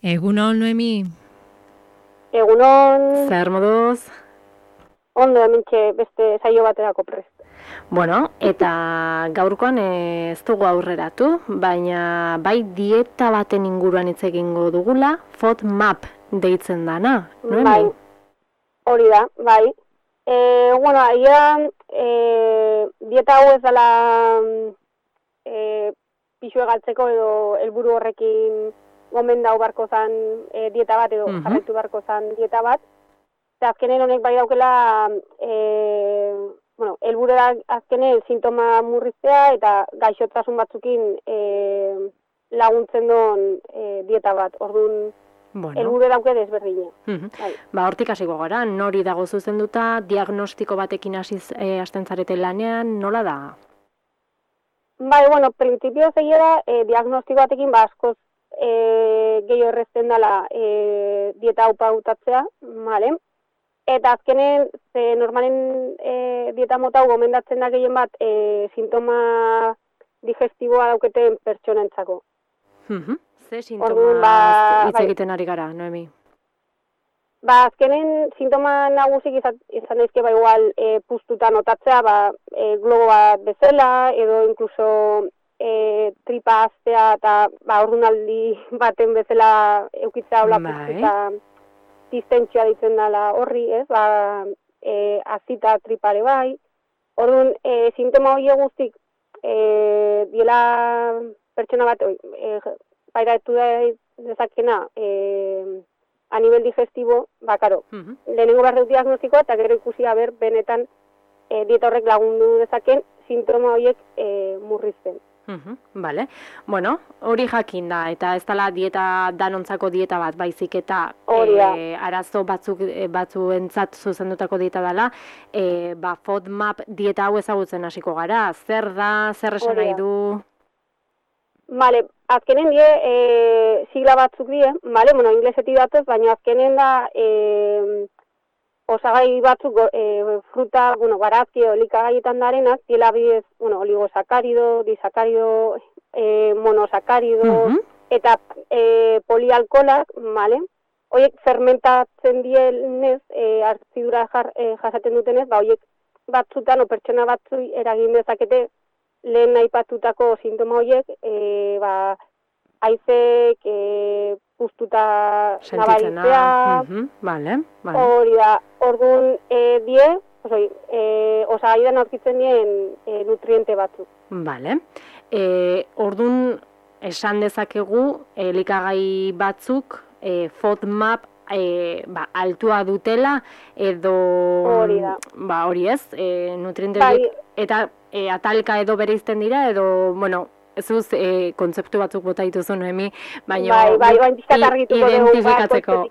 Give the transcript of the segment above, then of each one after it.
Egunon, Noemi. Egunon, Zer moduz? ondo hementxe beste saio baterako prest. Bueno, eta gaurkoan ez dugu aurreratu, baina bai dieta baten inguruan hitz egingo dugula, FODMAP deitzen dana, Noemi? Bai, hori da, bai. Bueno, agian dieta hau ez dela pixue galtzeko edo helburu horrekin gomendau barko zan dieta bat edo jarraitu barko zan dieta bat. Eta azkenen honek bai daukela, helburu da azkenen sintoma murriztea eta gaixotasun batzukin laguntzen duen dieta bat. Orduan, helburu dauke desberdina. Bai. Ba, hortik hasiko gara, nori dago zuzenduta, diagnostiko batekin hasten zarete lanean, nola da? Bai, bueno, prinsipio zehiera, diagnostiko batekin askoz gehiago errezten dela dieta hau pautatzea, vale? Eta azkenen, normalen dieta mota hau gomendatzen da gehien bat sintoma digestiboa dauketen pertsonentzako. Ze sintoma hitz egiten ari gara, Noemi? Azkenen sintoma nagusik izan daizke igual puztuta notatzea, globo bat bezala, edo inkluso tripa aztea eta ordunaldi baten bezala eukitzea hola puztuta distentsioa ditzen dela horri, ez? Azita tripare bai. Orduan, sintoma hori guztik diela pertsona bat pairatu dezakena a nivel digestibo, karo, lehenengo behar dut diagnostikoa eta gero ikusi benetan dieta horrek lagundu dezaken sintoma horiek murrizten. Vale. Bueno, hori jakin da, eta ez dela danontzako dieta bat, baizik eta arazo batzuentzat zuzendutako dieta dela, FODMAP dieta hau ezagutzen hasiko gara, zer da, zer esan nahi du? Vale, azkenen sigla batzuk die, vale, bueno, inglesetik datoz, baina azkenen da osagai batzuk, fruta, barazki, elikagaietan darenak, diela bidez, oligosakarido, disakarido, monosakarido, eta polialkolak, vale? Horiek fermentatzen dienez, hartzidura jasaten dutenez, horiek batzutan, pertsona batzu eragin dezakete, lehen aipatutako sintoma horiek, haizek puztuta nabaritzea, hori da, orduan osagaidan aurkitzen dien nutriente batzuk. Vale. Orduan, esan dezakegu, elikagai batzuk, FODMAP altua dutela, edo hori ez, nutriente eta atalka edo bereizten dira, edo, zuz kontzeptu batzuk bota dituzu, Noemi, baina identifikatzeko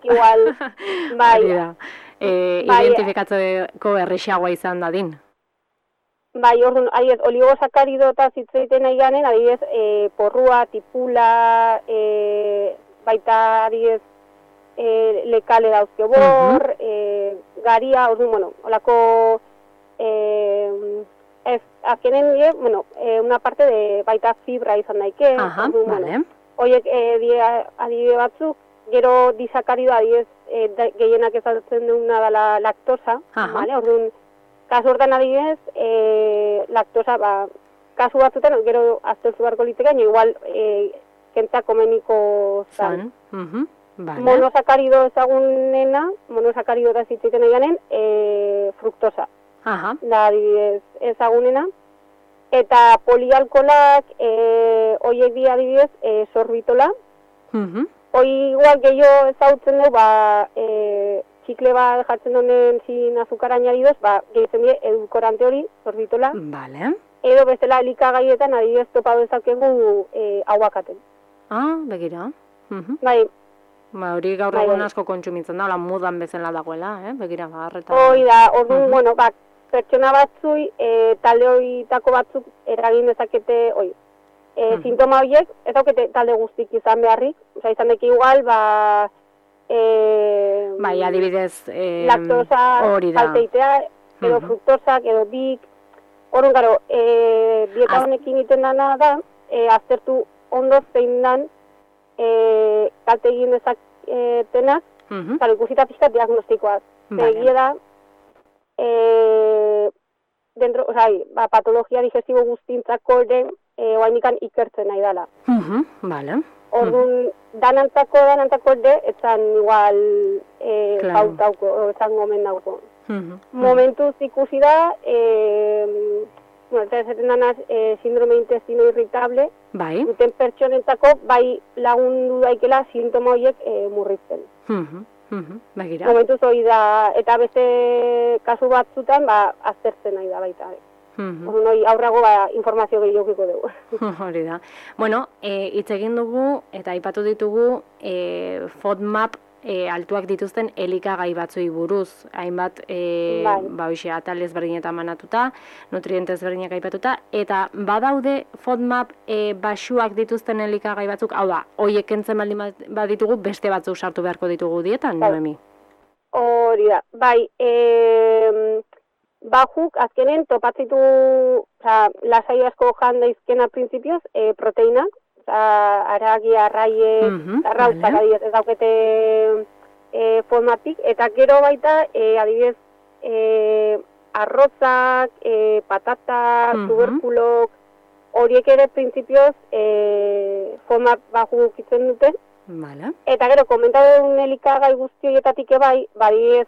identifikatzeko errexagoa izan dadin. Orduan, oligosakarido eta zitzeiten nahi ganen, adibidez, porrua, tipula, baita, adibidez, lekale dauzke bor, garia, orduan, olako azkenen die, una parte de baita fibra izan daike, horiek adibide batzuk, gero disakarido adibidez gehienak ezaltzen duguna dela laktosa, orduan, kasu hortan adibidez, laktosa, kasu batzutan, gero aztertu beharko liteke, igual kenta komeniko zan. Monosakarido ezagunena, monosakarido da zitziten eganen, fruktosa. Da adibidez ezagunena, eta polialkolak horiek di adibidez sorbitola, hori igual gehiago ezagutzen du, txikle bat jartzen duen sin azukar añadidoz, gehitzen die edulkorante hori, sorbitola, edo bestela elikagaietan adibidez topa dezakegu aguakaten. Begira. Hori gaur egun asko kontsumitzen da, mudan bezala dagoela, begira garreta. Hoi da, orduan, pertsona batzui, talde horietako batzuk eragin dezakete, sintoma horiek, ez daukete talde guztik izan beharrik, izan deki igual, adibidez, laktosa kalteitea, edo fruktosak, edo bik, orduan, garo, dieta honekin iten dana da, aztertu ondo zein dan kalte egin dezaketenak, eta ikusita pixka diagnostikoak. Egia da, patologia digestibo guztintzako ere, oainikan ikertzen nahi dela. Orduan, danantzako ere, etzan igual bautauko, etzan gomen dauko. Momentuz ikusi da, eta esaten danaz, sindrome intestino irritable, duten pertsonentzako, bai lagundu daikela sintoma horiek murrizten. Momentuz hori da, eta beste kasu batzutan, aztertzen nahi da baita. Hori aurrago informazio gehiagoko dugu. Hori da. Bueno, hitz egin dugu eta aipatu ditugu FODMAP altuak dituzten elikagai batzui buruz. Hainbat atal ezberdinetan manatuta, nutriente ezberdinak aipatuta, eta badaude FODMAP baxuak dituzten elikagai batzuk, hau da, hoiek kentzen baldin baditugu beste batzuk sartu beharko ditugu dietan, Noemi? Hori da, bai, bajuk, azkenen, topatzitu, lasai asko jan daizkena printzipioz, proteinak, aragi, arraie, arrautzak, adibidez, ez daukete FODMAPik, eta gero baita, adibidez, arrotzak, patatak, tuberkulok, horiek ere printzipioz FODMAP baju itzen duten. Eta gero, komentatzen elikagai guzti horietatik ebai, badibidez,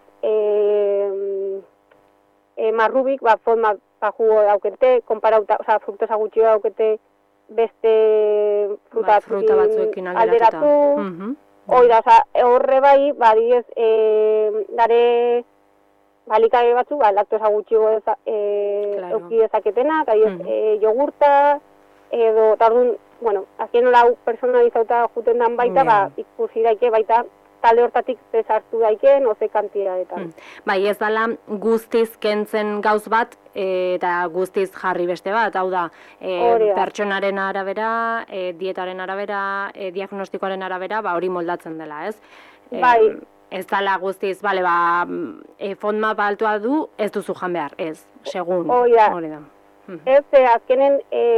marrubik, FODMAP baju daukete, komparauta, fruktosa gutxi daukete, beste fruta batzuekin alderatu. Oida, horre bai, badibidez, dare elikagai batzu, laktosa gutxi euki dezaketenak, adibidez, jogurta, edo, tardun, bueno, azken nola personalizauta juten dan baita, ikusi daike baita, talde hortatik zesartu daiken, oze kantidadetan. Bai, ez dala guztiz kentzen gauz bat, eta guztiz jarri beste bat, hau da, pertsonaren arabera, dietaren arabera, diagnostikoaren arabera, hori moldatzen dela, ez? Bai. Ez dala guztiz, FODMAP altua du, ez duzu jan behar, ez, segun. Hori da. Ez, azkenen,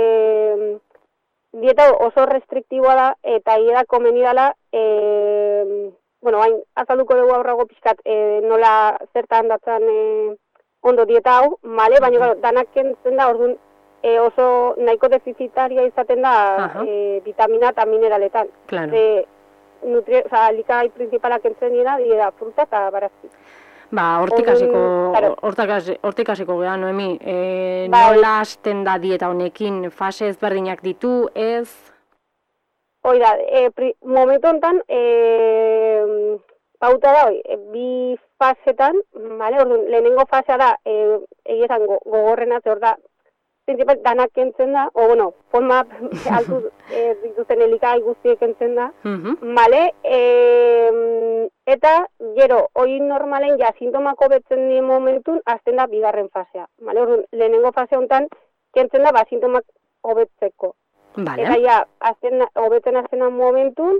dieta oso restriktiboa da, eta hiera komeni dela, bueno, hain, azalduko dugu aurrago pixkat, nola zertan datzan ondo dieta hau, baina danak kentzen da, orduan oso nahiko defizitaria izaten da vitamina eta mineraletan. Elikagai principalak kentzen dira fruta eta barazki. Hortik hasiko geha, Noemi, nola hasten da dieta honekin, fase ezberdinak ditu, ez? Hoi da, momentu honetan, pauta da, bi fasetan, lehenengo fasea da, egizan gogorrena, zer da, principal danak kentzen da, FODMAP altu dituzten elikagai guztiek kentzen da, eta gero, hori normalen, sintomako betzen dien momentun, azten da bigarren fasea. Lehenengo fase honetan, kentzen da, sintomak hobetzeko. Eta hobetzen azten da momentun,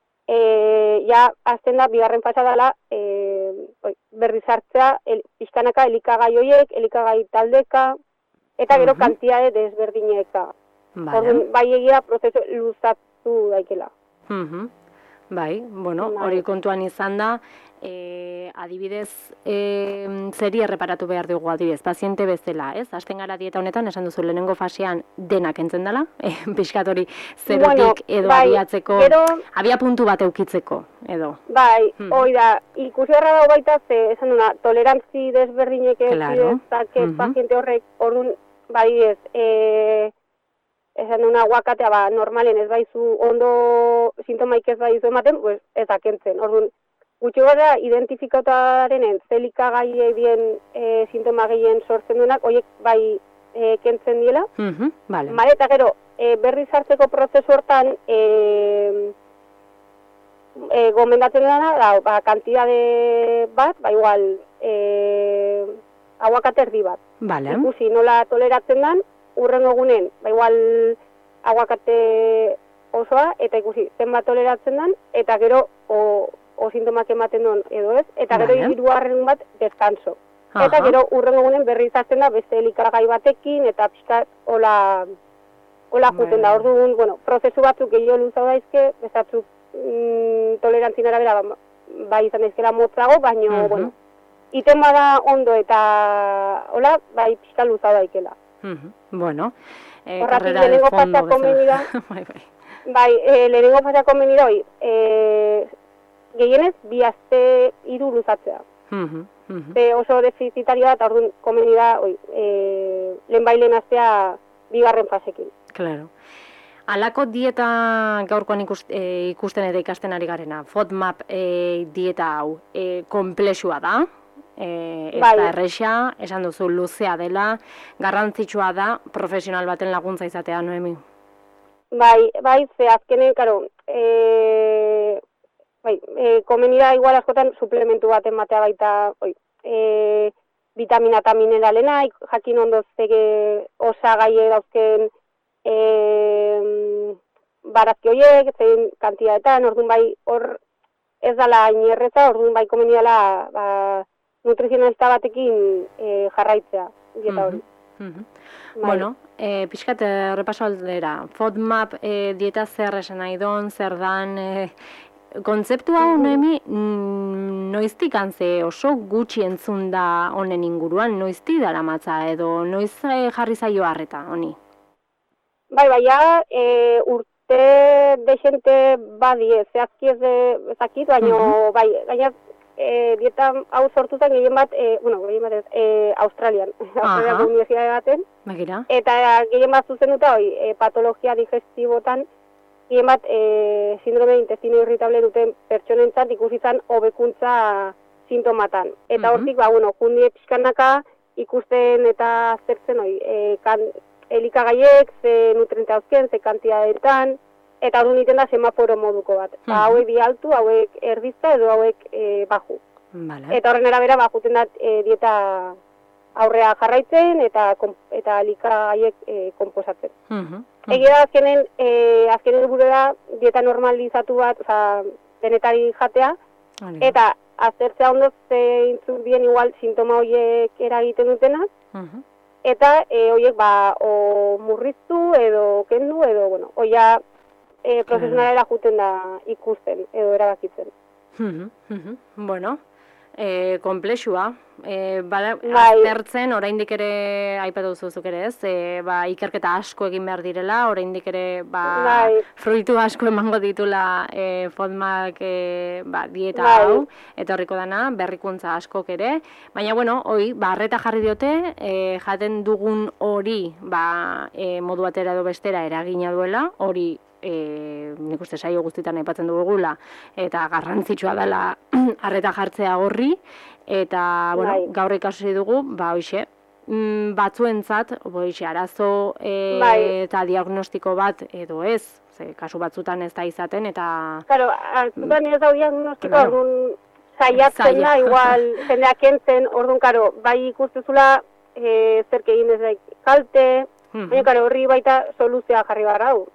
azten da bigarren fasea dela, berriz hartzea, pixkanaka elikagai horiek, elikagai taldeka, eta gero kantiade desberdineka. Bai egia prozesu luzatu daikela. Bai, hori kontuan izan da, adibidez, zeri erreparatu behar dugu adibidez, paziente bezala, ez? Hasten gara dieta honetan, esan duzu lehenengo fasean denak entzen dela, pixkat hori zerotik edo abiatzeko, abia puntu bat eukitzeko, edo. Bai, hoi da, ikusi erra dago baita, esan duna, tolerantzi desberdinek ezak paziente horrek, orduan, badidez, esan duna guakatea, normalen ez baizu ondo sintomaik ez baizu ematen, ez akentzen. Orduan, gutxi gara identifikataren zelikagai dien sintoma gehien sortzen duenak, horiek bai kentzen diela. Eta gero, berriz hartzeko prozesu hortan, gomendatzen dena, kantidade bat, igual, aguakate erdi bat. Ikusi nola toleratzen den, urrengo egunen, igual aguakate osoa, eta ikusi zenbat toleratzen den, eta gero o sintomak ematen duen edo ez, eta gero hirugarren bat deskanso. Eta gero urrengo egunen berri izazten da beste elikagai batekin, eta pixkat hola juten da. Orduan, prozesu batzuk gehiago luzau daizke, bestatzuk tolerantzien arabera, bai izan ezkera motzago, baina, bueno, iten bada ondo eta, hola, bai pixka luza daikela. Bueno, carrera de fondo bezala. Bai, lehenengo pasako menira hoi, gehienez, 2 aste 3 luzatzea. Oso defizitarioa eta orduan komeni da, lehen astea 2. fasekin. Claro. Alako dieta gaurkoan ikusten eta ikasten ari garena, FODMAP dieta hau, komplexua da? Ez da erresa, esan duzu luzea dela, garrantzitsua da, profesional baten laguntza izatea, Noemi? Bai, ze azkenen, karo, komeni da igual askotan suplementu baten batea baita, vitamina eta mineralena, jakin ondo zege osagaie dauzken barazki horiek, zein kantidadetan, orduan bai hor ez dala inerreza, orduan bai komeni dela nutrizionalista batekin jarraitzea, dieta hori. Bueno, pixkat repaso aldera, FODMAP dieta zer esan nahi don, zer dan, kontzeptu hau, Noemi, noiztik antze oso gutxi entzun da honen inguruan, noizti dara matza edo, noiz jarri zaio harreta, honi? Bai, urte desente badie, zehazki ezakit, baina, bai, gainaz, dieta hau sortutan gehien bat, Australian, Australiako universitate baten, eta gehien bat zuzenduta, patologia digestibotan, gehien bat sindrome intestino irritable duten pertsonentzat ikusitzen hobekuntza sintomatan. Eta hortik, jundie pixkanaka ikusten eta zertzen elikagaiek, ze nutriente hauzken, ze kantidadetan, eta hori niten da semaforo moduko bat. Hauek bi altu, hauek erdizta edo hauek baju. Eta horren arabera bajuten da dieta aurrea jarraitzen eta elikagaiek konposatzen. Egia da azkenen helburu da dieta normalizatu bat, denetari jatea, eta aztertzea ondo zeintzuk bien igual sintoma horiek eragiten dutenak, eta horiek o murriztu edo kendu edo, oia profesionalera juten da ikusten edo erabakitzen. Bueno, komplexua. Aztertzen, oraindik ere, aipatu zuzuk ere ez, ikerketa asko egin behar direla, oraindik ere fruitu asko emango ditula FODMAP dieta hau, eta horriko dana, berrikuntza askok ere. Baina, arreta jarri diote, jaten dugun hori modu batera edo bestera eragina duela, hori nik uste saio guztietan aipatzen dugula, eta garrantzitsua dela arreta jartzea horri, eta gaur ikasi dugu, batzuentzat, arazo eta diagnostiko bat edo ez, kasu batzutan ez da izaten, eta... Claro, hartutan ez da diagnostiko, orduan saiatzen da, igual, jendeak entzen, orduan, bai ikustezula zerke egin ez da kalte, baina, horri baita soluzioa jarri barra hau.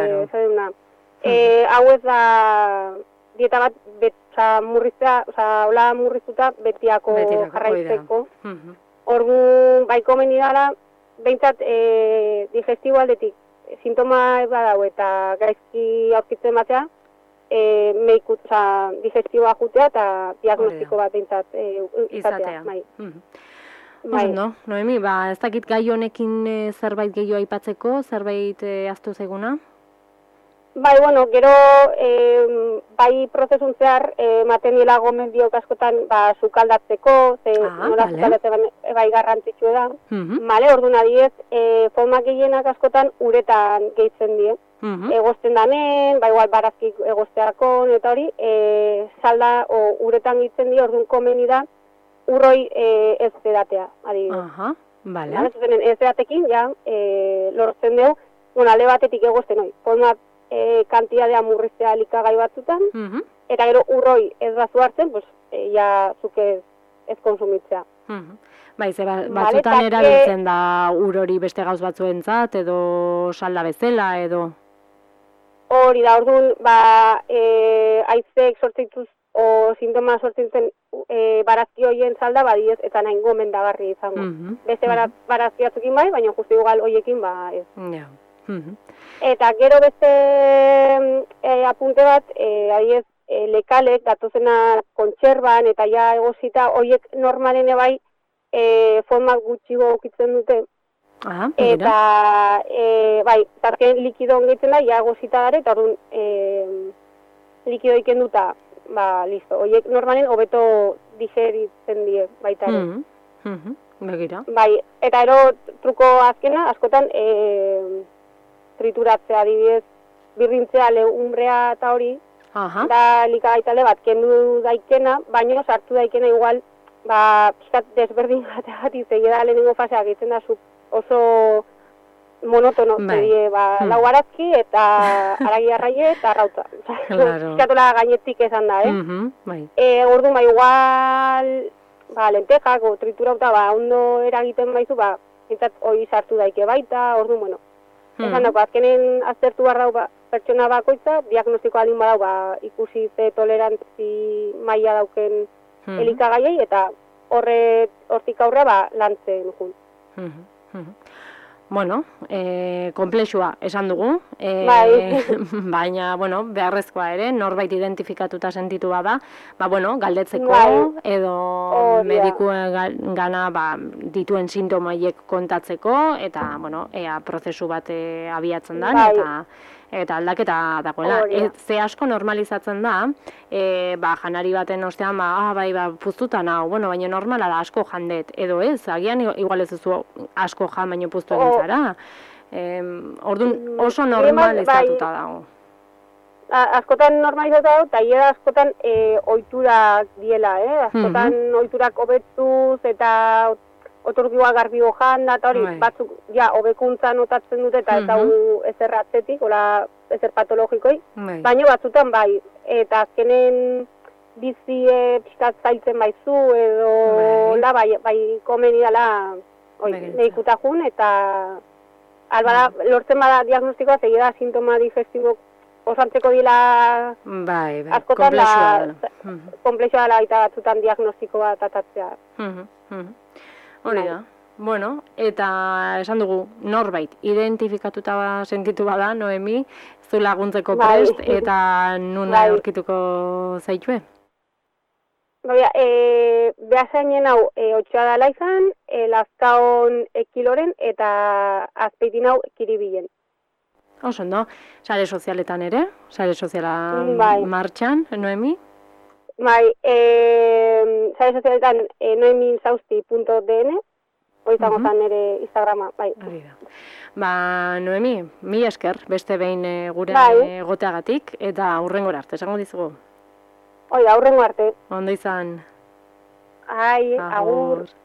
Hau ez da dieta bat murriztea, hola murriztuta betiako jarraitzeko. Orduan, bai komeni dara, behintzat digestibo aldetik sintoma badau eta gaizki aurkitzen batea, digestiboa jutea eta diagnostiko bat behintzat izatea. Ondo, Noemi, ez dakit gai honekin zerbait gehiago aipatzeko, zerbait ahaztu zaiguna? Bai, gero, bai prozesun zehar, ematen dira gomendiok askotan, sukaldatzeko, nola sukaldatzen bai garrantzitsu da. Orduan adiez, FODMAP gehienak askotan uretan gehitzen die. Egozten danen, igual barazki egozteako, eta hori, salda uretan gehitzen die, orduan komeni da, urroi ez edatea, adibidez. Ez edatekin, lortzen dugu, ale batetik egozten hori. FODMAP kantidadea murriztea elikagai batzutan, eta gero urroi ez bazu hartzen, zuke ez konsumitzea. Batzutan erabiltzen da urori beste gauz batzuentzat, edo salda bezala, edo... Hori da, orduan, aizek sortzituz o sintoma sortzen barazki horien salda badiez eta nahi gomendagarri izango. Beste barazki batzukin bai, baina justu igual horiekin ez. Eta gero beste apunte bat, adiez, lekalek, datuzena kontserban, eta ja egozita, horiek normalen bai, formak gutxigo ukitzen dute. Eta, bai, zarken likido ongetzen da, ja egozita dara, eta orduan likido iken duta, ba, listo. Horiek normalen hobeto digeritzen die, baita ere. Begira. Bai, eta ero truko azkena, askotan, trituratzea adibidez, birrintzea legumbrea eta hori, da likagaitale bat kendu daikena, baino sartu daikena igual, ba, pixkat desberdin bat izan da lehenengo faseak egiten da oso monotono, zedie, ba, lau arazki eta aragi arraie eta arrauta. Pixkatola gainetik esan da, orduan, ba, igual, ba, lentejak o triturauta, ba, ondo eragiten baizu, ba, entzat hori sartu daike baita, orduan, bueno, esan dago, azkenen aztertu behar dau, pertsona bakoitza, diagnostiko alin badau, ba, ikusi ze tolerantzi maila dauken elikagaiei, eta hortik aurre, ba, lantzen jun. Bueno, komplexua esan dugu, baina, bueno, beharrezkoa ere, norbait identifikatuta sentitu bada, ba, bueno, galdetzeko, edo medikuen gana, ba, dituen sintomaiek kontatzeko, eta, bueno, ea prozesu bat abiatzen den, eta aldaketa dagoela. Ze asko normalizatzen da, ba, janari baten ostean, ba, bai, ba, puztuta nahu, bueno, baina normala da asko jandet, edo ez, agian igual ez duzu asko jan, baina puztu egin zara. Orduan oso normalizatuta dago. Askotan normalizatuta dago, eta hiera askotan ohiturak diela, askotan ohiturak hobetuz, eta oturkiua garbi hojan da, eta hori, batzuk, ja, hobekuntza notatzen dute, eta ez hau ezer atzetik, ola, ezer patologikoi, baina batzutan bai, eta azkenen bizi pixkat zailtzen baizu, edo, bai, komeni dala, nahikuta jun, eta albada, lortzen bada diagnostikoa, zegida sintoma digestibo osantzeko dila askotan, komplexua dela, eta batzutan diagnostikoa tatatzea. Hori da. Bueno, eta esan dugu, norbait, identifikatuta sentitu bada, Noemi, zu laguntzeko prest, eta nuna aurkituko zaitue? Behazainen hau, otxoa dala izan, Lazkaon Ekiloren, eta azpeitin hau Kiribilen. Oso, no? Sare sozialetan ere? Sare soziala martxan, Noemi? Bai, sare sozialetan noemilzausti.dn, hori zango zan nire Instagrama, bai. Ba, Noemi, mila esker, beste behin gure goteagatik, eta hurrengora arte, esango dizugu? Hori da, hurrengo arte. Ondo izan. Ai, agur.